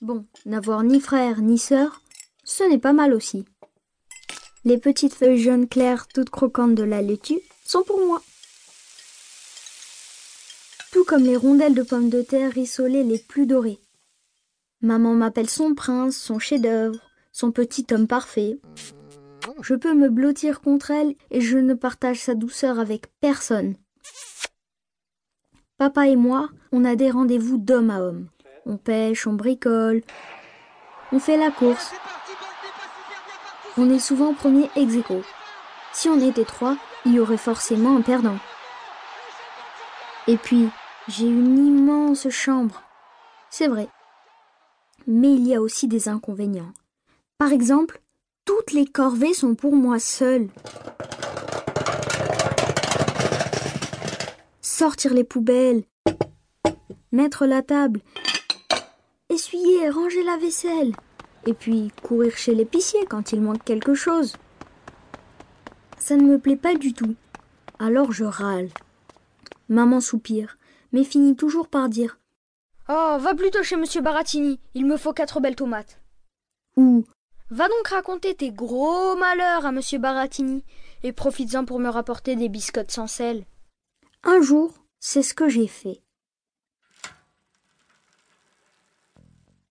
Bon, n'avoir ni frère ni sœur, ce n'est pas mal aussi. Les petites feuilles jaunes claires, toutes croquantes de la laitue, sont pour moi. Tout comme les rondelles de pommes de terre rissolées les plus dorées. Maman m'appelle son prince, son chef-d'œuvre, son petit homme parfait. Je peux me blottir contre elle et je ne partage sa douceur avec personne. Papa et moi, on a des rendez-vous d'homme à homme. On pêche, on bricole, on fait la course. On est souvent premier ex aequo. Si on était 3, il y aurait forcément un perdant. Et puis, j'ai une immense chambre. C'est vrai. Mais il y a aussi des inconvénients. Par exemple, toutes les corvées sont pour moi seule. Sortir les poubelles, mettre la table, essuyer et ranger la vaisselle, et puis courir chez l'épicier quand il manque quelque chose. Ça ne me plaît pas du tout. Alors je râle. Maman soupire, mais finit toujours par dire « Oh, va plutôt chez Monsieur Baratini, il me faut 4 belles tomates. » Ou « Va donc raconter tes gros malheurs à Monsieur Baratini et profites-en pour me rapporter des biscottes sans sel. » Un jour, c'est ce que j'ai fait.